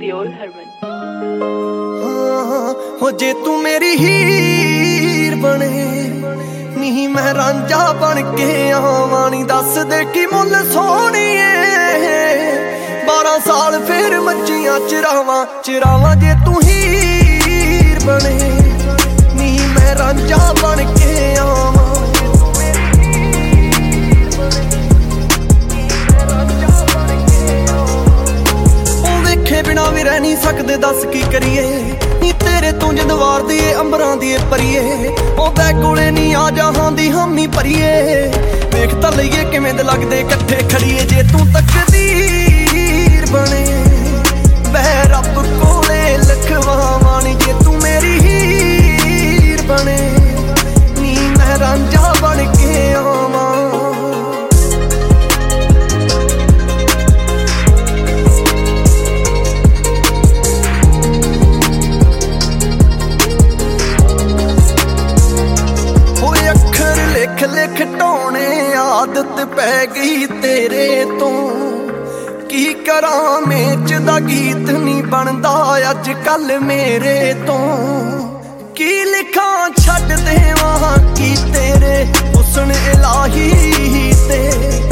Creole Herman। हो जे तू मेरी हीर बने नी मैं रांझा बन के आवां नी दस दे की मुल सोहणीए 12 साल फिर मच्छियां चरावां जे तू हीर बने नी मैं रांझा बन के आवां। बिना भी रह नहीं सकते दस की करिए नी तेरे तू जदवार दिए अंबरां दिए परिए ओ बै कोले नी आ जहां दी हामी भरीए देख तां लईए किवें दे लगदे इकट्ठे खड़ीए जे तू तकदीर बने बै रब कोले लिखवावां नी जे तू मेरी हीर बने नी मैं रांझा बन के आवां। लिख ढोने आदत पै गई तेरे तो की करां मेच दा गीत नहीं बनदा अज कल मेरे तो की लिखां छड्ड देवां की तेरे हुस्न इलाही ते